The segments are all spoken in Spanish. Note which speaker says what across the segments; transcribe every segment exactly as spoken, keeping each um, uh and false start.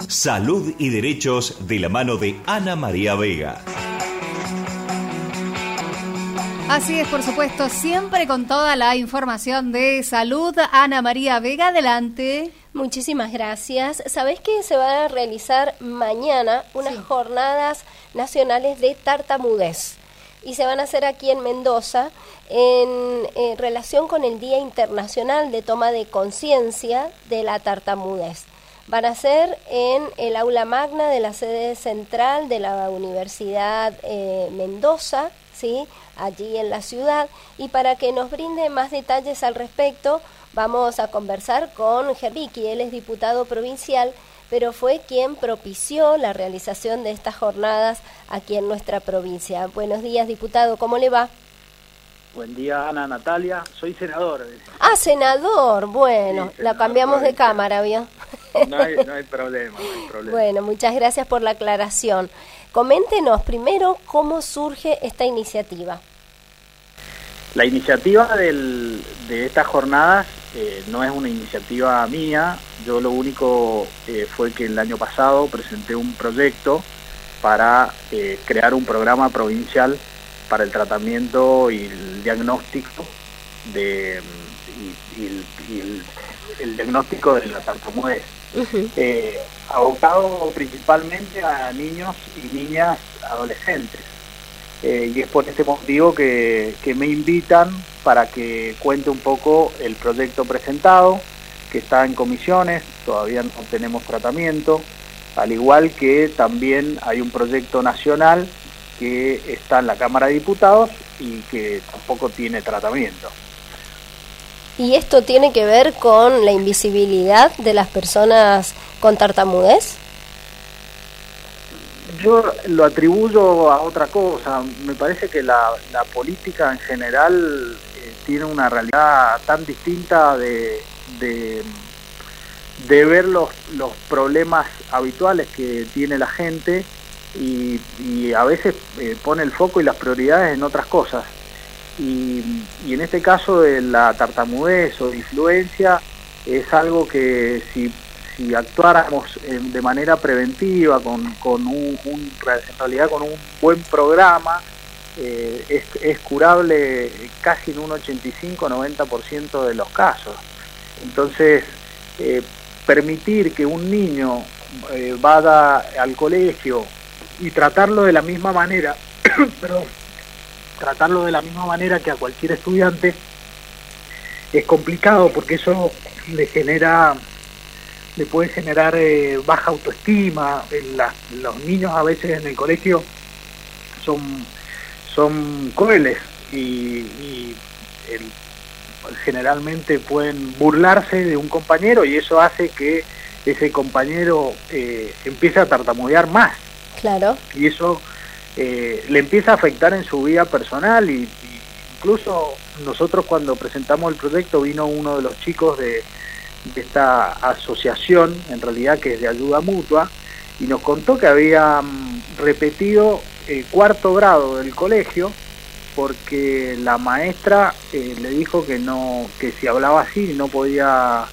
Speaker 1: Salud y Derechos de la mano de Ana María Vega.
Speaker 2: Así es, por supuesto, siempre con toda la información de salud. Ana María Vega, adelante.
Speaker 3: Muchísimas gracias. ¿Sabés que se van a realizar mañana unas sí. jornadas nacionales de tartamudez? Y se van a hacer aquí en Mendoza en, en relación con el Día Internacional de Toma de Conciencia de la Tartamudez. Van a ser en el aula magna de la sede central de la Universidad eh, Mendoza, ¿sí? Allí en la ciudad. Y para que nos brinde más detalles al respecto, vamos a conversar con Gervicki. Él es diputado provincial, pero fue quien propició la realización de estas jornadas aquí en nuestra provincia. Buenos días, diputado, ¿cómo le va?
Speaker 4: Buen día, Ana Natalia, soy senador.
Speaker 3: Ah, senador, bueno, sí, senador, la cambiamos de cámara, ¿vio?
Speaker 4: No hay, no hay problema, no hay problema.
Speaker 3: Bueno, muchas gracias por la aclaración. Coméntenos primero cómo surge esta iniciativa.
Speaker 4: La iniciativa del, de estas jornadas eh, no es una iniciativa mía. Yo lo único eh, fue que el año pasado presenté un proyecto para eh, crear un programa provincial para el tratamiento y el diagnóstico de y, y, el, y el, el diagnóstico de la tartamudez. Uh-huh. eh, abocado principalmente a niños y niñas adolescentes. Eh, y es por este motivo que, que me invitan para que cuente un poco el proyecto presentado, que está en comisiones, todavía no tenemos tratamiento, al igual que también hay un proyecto nacional que está en la Cámara de Diputados y que tampoco tiene tratamiento.
Speaker 3: ¿Y esto tiene que ver con la invisibilidad de las personas con tartamudez?
Speaker 4: Yo lo atribuyo a otra cosa. Me parece que la, la política en general eh, tiene una realidad tan distinta de, de, de ver los, los problemas habituales que tiene la gente y, y a veces eh, pone el foco y las prioridades en otras cosas. Y, y en este caso de la tartamudez o disfluencia es algo que si si actuáramos de manera preventiva, con, con un, un, en realidad con un buen programa, eh, es, es curable casi en un ochenta y cinco a noventa por ciento de los casos. Entonces, eh, permitir que un niño eh, vaya al colegio y tratarlo de la misma manera, perdón, tratarlo de la misma manera que a cualquier estudiante, es complicado porque eso le genera... le puede generar eh, baja autoestima. La, los niños a veces en el colegio son, son crueles y, y el, generalmente pueden burlarse de un compañero y eso hace que ese compañero eh, empiece a tartamudear más.
Speaker 3: Claro.
Speaker 4: Y eso eh, le empieza a afectar en su vida personal y, y incluso nosotros cuando presentamos el proyecto vino uno de los chicos de de esta asociación, en realidad que es de ayuda mutua, y nos contó que había um, repetido el cuarto grado del colegio porque la maestra eh, le dijo que no, que si hablaba así no podía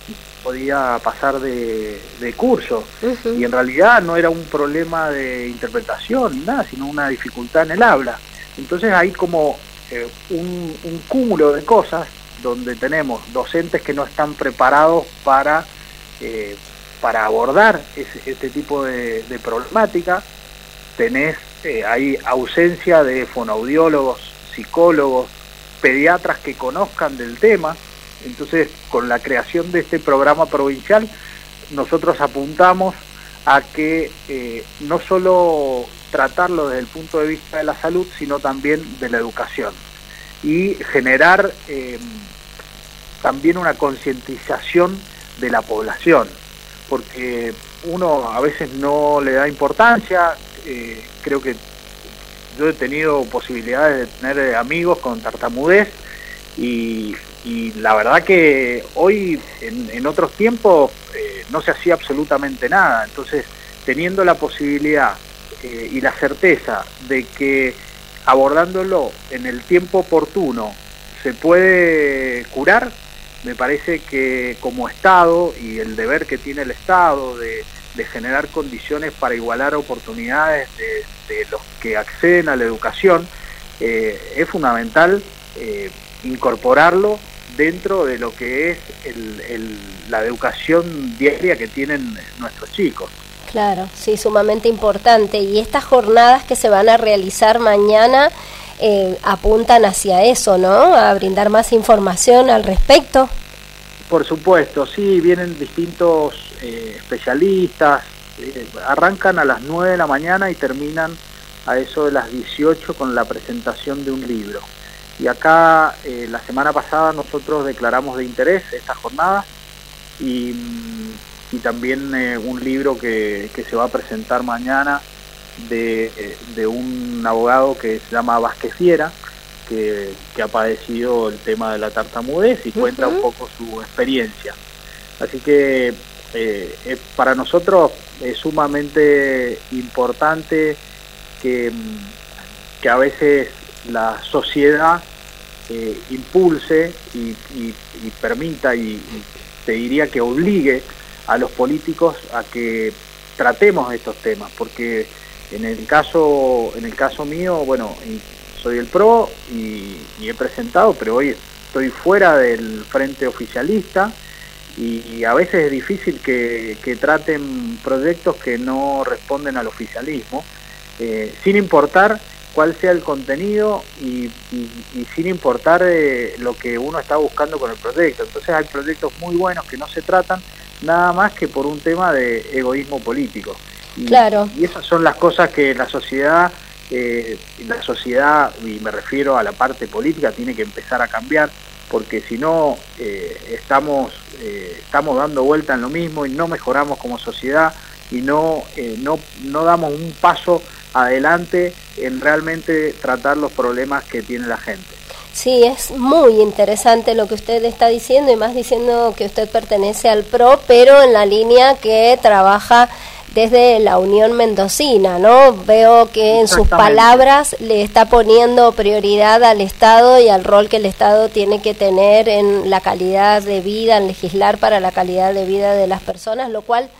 Speaker 4: podía pasar de, de curso. Uh-huh. Y en realidad no era un problema de interpretación ni nada, sino una dificultad en el habla. Entonces hay como eh, un, un cúmulo de cosas donde tenemos docentes que no están preparados para, eh, para abordar ese, este tipo de, de problemática. Tenés, eh, hay ausencia de fonoaudiólogos, psicólogos, pediatras que conozcan del tema. Entonces, con la creación de este programa provincial, nosotros apuntamos a que eh, no solo tratarlo desde el punto de vista de la salud, sino también de la educación. Y generar eh, también una concientización de la población, porque uno a veces no le da importancia. Eh, creo que yo he tenido posibilidades de tener amigos con tartamudez y, y la verdad que hoy, en, en otros tiempos, eh, no se hacía absolutamente nada. Entonces, teniendo la posibilidad eh, y la certeza de que abordándolo en el tiempo oportuno se puede curar, me parece que como Estado y el deber que tiene el Estado de, de generar condiciones para igualar oportunidades de, de los que acceden a la educación, eh, es fundamental eh, incorporarlo dentro de lo que es el, el, la educación diaria que tienen nuestros chicos.
Speaker 3: Claro, sí, sumamente importante. Y estas jornadas que se van a realizar mañana eh, apuntan hacia eso, ¿no? A brindar más información al respecto.
Speaker 4: Por supuesto, sí, vienen distintos eh, especialistas, eh, arrancan a las nueve de la mañana y terminan a eso de las dieciocho con la presentación de un libro. Y acá, eh, la semana pasada nosotros declaramos de interés esta jornada y, y también eh, un libro que, que se va a presentar mañana de, de un abogado que se llama Vázquez Fiera, que, que ha padecido el tema de la tartamudez y cuenta uh-huh. un poco su experiencia. Así que eh, eh, para nosotros es sumamente importante que, que a veces la sociedad eh, impulse y, y, y permita y, y te diría que obligue a los políticos a que tratemos estos temas, porque en el caso en el caso mío, bueno, soy el PRO y, y he presentado, pero hoy estoy fuera del frente oficialista y, y a veces es difícil que, que traten proyectos que no responden al oficialismo, eh, sin importar cuál sea el contenido y, y, y sin importar eh, lo que uno está buscando con el proyecto. Entonces hay proyectos muy buenos que no se tratan nada más que por un tema de egoísmo político. Y,
Speaker 3: claro.
Speaker 4: y esas son las cosas que la sociedad, eh, la sociedad, y me refiero a la parte política, tiene que empezar a cambiar, porque si no eh, estamos, eh, estamos dando vuelta en lo mismo y no mejoramos como sociedad y no, eh, no, no damos un paso adelante en realmente tratar los problemas que tiene la gente.
Speaker 3: Sí, es muy interesante lo que usted está diciendo, y más diciendo que usted pertenece al PRO, pero en la línea que trabaja desde la Unión Mendocina, ¿no? Veo que en sus palabras le está poniendo prioridad al Estado y al rol que el Estado tiene que tener en la calidad de vida, en legislar para la calidad de vida de las personas, lo cual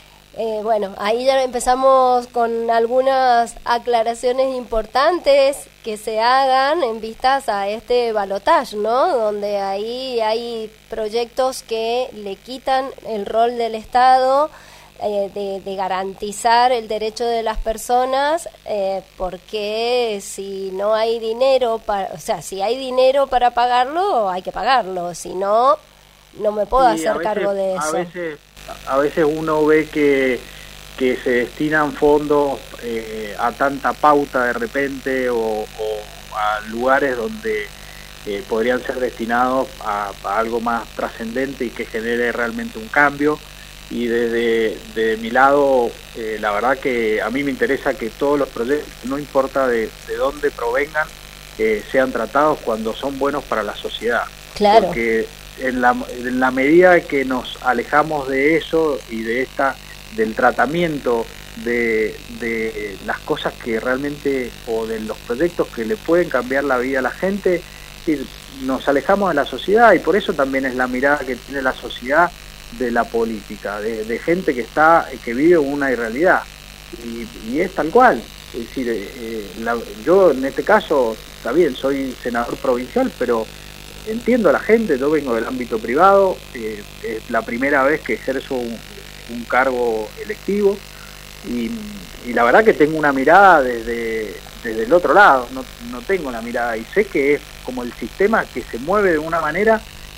Speaker 3: Eh, bueno, ahí ya empezamos con algunas aclaraciones importantes que se hagan en vistas a este balotaje, ¿no? Donde ahí hay proyectos que le quitan el rol del Estado eh, de, de garantizar el derecho de las personas, eh, porque si no hay dinero, para, o sea, si hay dinero para pagarlo, hay que pagarlo, si no, no me puedo sí, hacer veces, cargo de eso.
Speaker 4: A veces... A veces uno ve que, que se destinan fondos eh, a tanta pauta de repente o, o a lugares donde eh, podrían ser destinados a, a algo más trascendente y que genere realmente un cambio. Y desde, desde mi lado, eh, la verdad que a mí me interesa que todos los proyectos, no importa de, de dónde provengan, eh, sean tratados cuando son buenos para la sociedad.
Speaker 3: Claro.
Speaker 4: Porque En la, en la medida que nos alejamos de eso y de esta del tratamiento de, de las cosas que realmente, o de los proyectos que le pueden cambiar la vida a la gente, nos alejamos de la sociedad, y por eso también es la mirada que tiene la sociedad de la política, de, de gente que está que vive una irrealidad, y, y es tal cual. Es decir, eh, la, yo en este caso, está bien, soy senador provincial, pero entiendo a la gente, yo vengo del ámbito privado, eh, es la primera vez que ejerzo un, un cargo electivo y, y la verdad que tengo una mirada desde, desde el otro lado, no, no tengo una mirada, y sé que es como el sistema que se mueve de una manera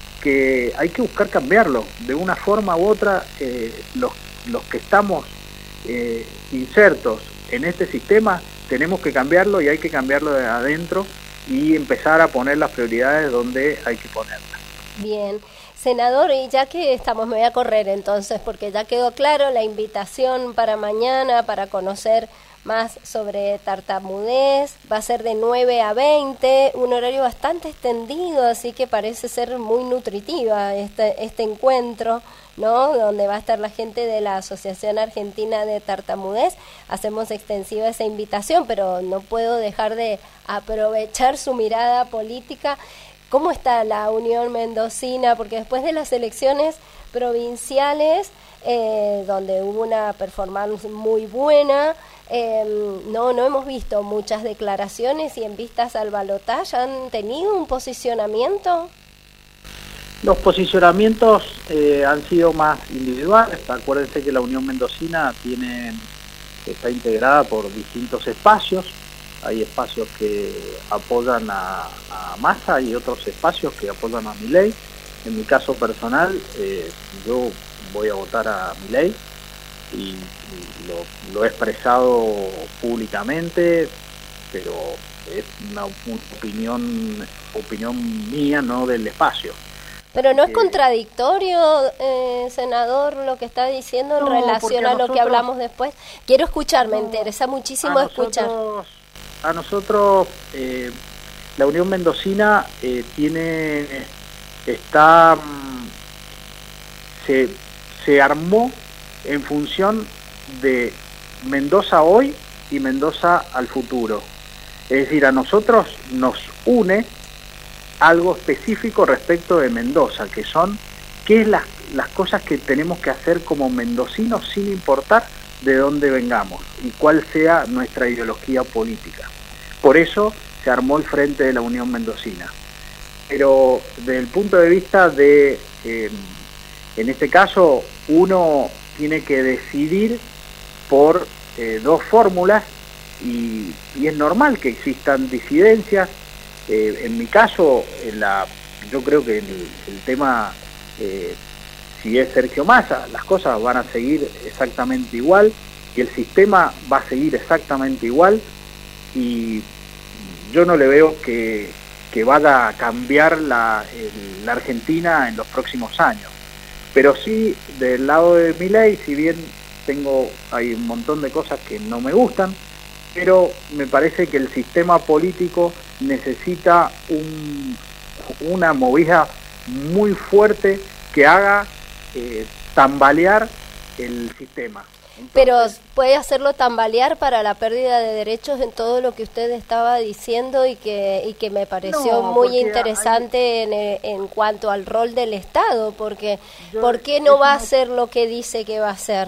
Speaker 4: que hay que buscar cambiarlo, de una forma u otra. eh, los, los que estamos eh, insertos en este sistema tenemos que cambiarlo, y hay que cambiarlo de adentro y empezar a poner las prioridades donde hay que ponerlas.
Speaker 3: Bien, senador, y ya que estamos, me voy a correr entonces, porque ya quedó claro la invitación para mañana para conocer más sobre tartamudez, va a ser de nueve a veinte, un horario bastante extendido, así que parece ser muy nutritiva este, este encuentro, ¿no? Donde va a estar la gente de la Asociación Argentina de Tartamudez. Hacemos extensiva esa invitación, pero no puedo dejar de aprovechar su mirada política. ¿Cómo está la Unión Mendocina? Porque después de las elecciones provinciales eh, donde hubo una performance muy buena. Eh, no, no hemos visto muchas declaraciones y en vistas al balotaje han tenido un posicionamiento.
Speaker 4: Los posicionamientos eh, han sido más individuales. Acuérdense que la Unión Mendocina tiene, está integrada por distintos espacios. Hay espacios que apoyan a, a Massa y otros espacios que apoyan a Milei. En mi caso personal, eh, yo voy a votar a Milei y, y lo, lo he expresado públicamente, pero es una, una opinión, opinión mía, no del espacio.
Speaker 3: Pero no es eh, contradictorio, eh, senador, lo que está diciendo en no, relación a, a nosotros, lo que hablamos después. Quiero escuchar, no, me interesa muchísimo a escuchar.
Speaker 4: Nosotros, a nosotros, eh, la Unión Mendocina eh, tiene, está, se, se armó en función de Mendoza hoy y Mendoza al futuro. Es decir, a nosotros nos une algo específico respecto de Mendoza, que son qué es las, las cosas que tenemos que hacer como mendocinos sin importar de dónde vengamos y cuál sea nuestra ideología política. Por eso se armó el Frente de la Unión Mendocina. Pero desde el punto de vista de, eh, en este caso, uno tiene que decidir por eh, dos fórmulas y, y es normal que existan disidencias. Eh, en mi caso, en la, yo creo que el, el tema, eh, si es Sergio Massa, las cosas van a seguir exactamente igual y el sistema va a seguir exactamente igual y yo no le veo que, que vaya a cambiar la, el, la Argentina en los próximos años. Pero sí, del lado de Milei, si bien tengo, hay un montón de cosas que no me gustan, pero me parece que el sistema político necesita un, una movida muy fuerte que haga eh, tambalear el sistema. Entonces,
Speaker 3: pero puede hacerlo tambalear para la pérdida de derechos en todo lo que usted estaba diciendo y que y que me pareció no, muy interesante hay... en, en cuanto al rol del Estado, porque yo, ¿por qué no va no... a hacer lo que dice que va a hacer?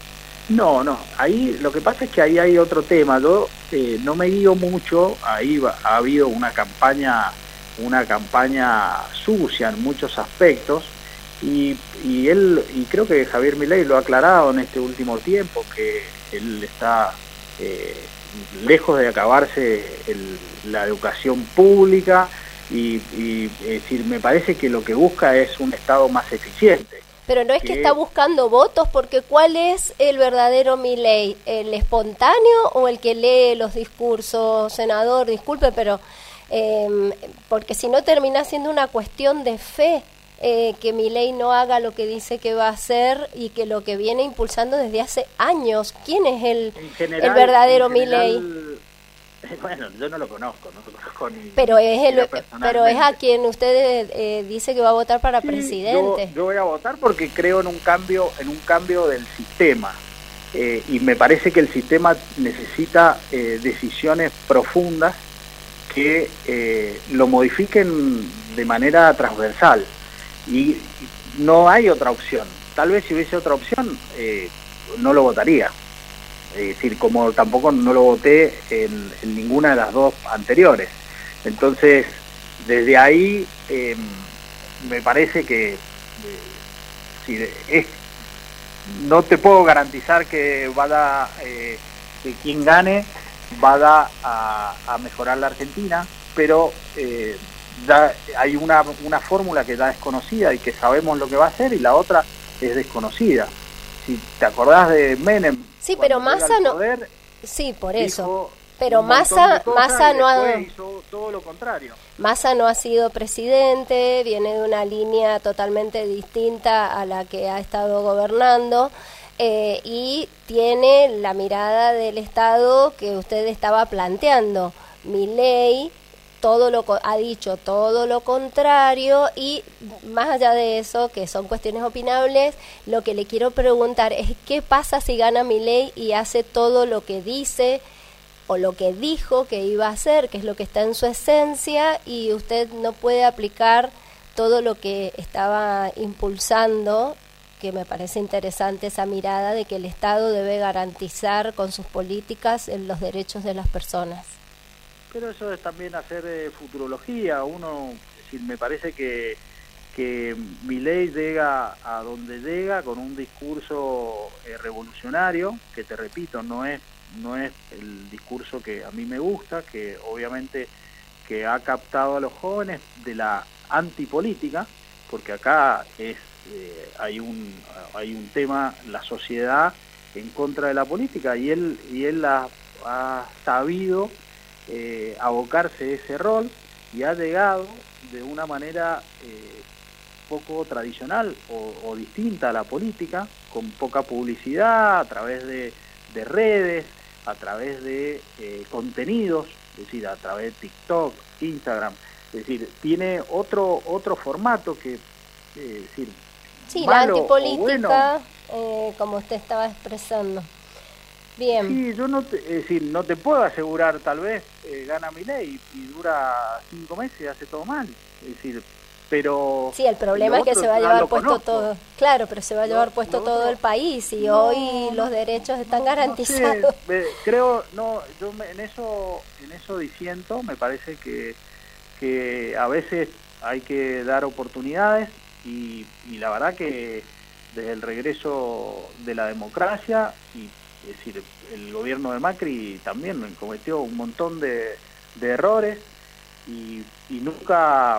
Speaker 4: No, no, ahí lo que pasa es que ahí hay otro tema. Yo eh, no me guío mucho, ahí va, ha habido una campaña, una campaña sucia en muchos aspectos y, y él, y creo que Javier Milei lo ha aclarado en este último tiempo, que él está eh, lejos de acabarse el, la educación pública y, y es decir, me parece que lo que busca es un Estado más eficiente.
Speaker 3: Pero no es que está buscando votos, porque ¿cuál es el verdadero Milei? ¿El espontáneo o el que lee los discursos? Senador, disculpe, pero eh, porque si no termina siendo una cuestión de fe eh, que Milei no haga lo que dice que va a hacer y que lo que viene impulsando desde hace años. ¿Quién es el, general, el verdadero Milei?
Speaker 4: Bueno, yo no lo conozco, no lo conozco ni.
Speaker 3: Pero es el, pero es a quien usted eh, dice que va a votar para sí, presidente.
Speaker 4: Yo, yo voy a votar porque creo en un cambio, en un cambio del sistema eh, y me parece que el sistema necesita eh, decisiones profundas que eh, lo modifiquen de manera transversal y no hay otra opción. Tal vez si hubiese otra opción eh, no lo votaría. Es decir, como tampoco no lo voté en, en ninguna de las dos anteriores. Entonces, desde ahí eh, me parece que eh, si es, no te puedo garantizar que vaya, eh, que quien gane vaya a, a mejorar la Argentina, pero eh, ya hay una, una fórmula que ya es conocida y que sabemos lo que va a hacer y la otra es desconocida. Si te acordás de Menem,
Speaker 3: sí, pero Massa no.
Speaker 4: Poder,
Speaker 3: sí, por eso. Pero Massa, Massa no ha.
Speaker 4: Hizo todo lo contrario.
Speaker 3: Massa no ha sido presidente, viene de una línea totalmente distinta a la que ha estado gobernando eh, y tiene la mirada del Estado que usted estaba planteando. Milei todo lo ha dicho todo lo contrario y más allá de eso, que son cuestiones opinables, lo que le quiero preguntar es qué pasa si gana Milei y hace todo lo que dice o lo que dijo que iba a hacer, que es lo que está en su esencia, y usted no puede aplicar todo lo que estaba impulsando que me parece interesante esa mirada de que el Estado debe garantizar con sus políticas los derechos de las personas.
Speaker 4: Pero eso es también hacer eh, futurología. Uno, es decir, me parece que que Milei llega a donde llega con un discurso eh, revolucionario, que te repito, no es no es el discurso que a mí me gusta, que obviamente que ha captado a los jóvenes de la antipolítica, porque acá es eh, hay un hay un tema, la sociedad en contra de la política, y él y él ha, ha sabido eh, abocarse a ese rol y ha llegado de una manera eh, poco tradicional o, o distinta a la política, con poca publicidad, a través de, de redes, a través de eh, contenidos, es decir, a través de TikTok, Instagram, es decir, tiene otro otro formato que, eh, es decir,
Speaker 3: sí,
Speaker 4: malo
Speaker 3: la antipolítica,
Speaker 4: bueno,
Speaker 3: eh, como usted estaba expresando. Bien.
Speaker 4: Sí, yo no te, es decir, no te puedo asegurar, tal vez eh, gana Milei y dura cinco meses y hace todo mal, es decir, pero...
Speaker 3: Sí, el problema es que se va a llevar puesto
Speaker 4: conozco.
Speaker 3: todo, claro, pero se va a llevar
Speaker 4: Lo,
Speaker 3: puesto
Speaker 4: lo
Speaker 3: todo
Speaker 4: otro,
Speaker 3: el país y
Speaker 4: no,
Speaker 3: hoy los derechos están
Speaker 4: no,
Speaker 3: garantizados.
Speaker 4: No sé, me, creo, no, yo me, en eso en eso disiento, me parece que, que a veces hay que dar oportunidades y, y la verdad que desde el regreso de la democracia, y es decir, el gobierno de Macri también cometió un montón de, de errores y, y nunca...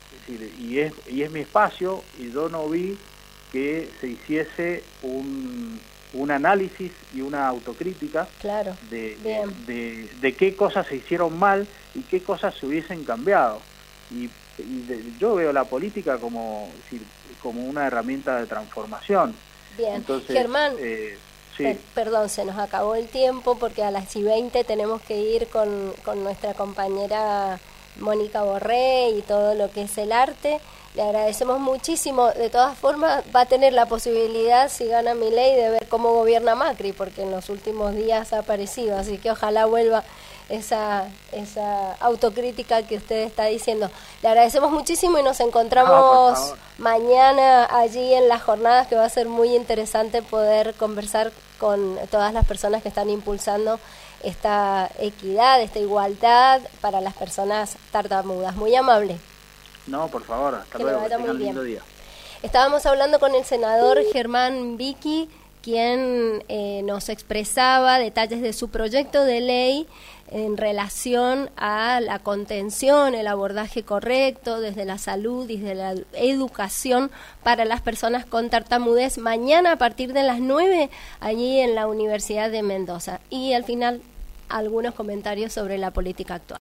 Speaker 4: y es y es mi espacio, y yo no vi que se hiciese un, un análisis y una autocrítica
Speaker 3: claro,
Speaker 4: de,
Speaker 3: bien.
Speaker 4: de, de qué cosas se hicieron mal y qué cosas se hubiesen cambiado. Y, y de, yo veo la política como, es decir, como una herramienta de transformación.
Speaker 3: Bien,
Speaker 4: entonces,
Speaker 3: Germán,
Speaker 4: eh, sí.
Speaker 3: per perdón, se nos acabó el tiempo porque a las y veinte tenemos que ir con, con nuestra compañera Mónica Borré y todo lo que es el arte. Le agradecemos muchísimo. De todas formas, va a tener la posibilidad, si gana Milei, de ver cómo gobierna Macri, porque en los últimos días ha aparecido, así que ojalá vuelva esa esa autocrítica que usted está diciendo. Le agradecemos muchísimo y nos encontramos
Speaker 4: no,
Speaker 3: mañana allí en las jornadas, que va a ser muy interesante poder conversar con todas las personas que están impulsando esta equidad, esta igualdad para las personas tartamudas. Muy amable.
Speaker 4: No, por favor, hasta
Speaker 3: Que
Speaker 4: luego,
Speaker 3: le vaya
Speaker 4: que tengan
Speaker 3: muy bien.
Speaker 4: lindo día.
Speaker 3: Estábamos hablando con el senador Germán Vicky, quien eh, nos expresaba detalles de su proyecto de ley en relación a la contención, el abordaje correcto desde la salud y desde la educación para las personas con tartamudez, mañana a partir de las nueve allí en la Universidad de Mendoza. Y al final algunos comentarios sobre la política actual.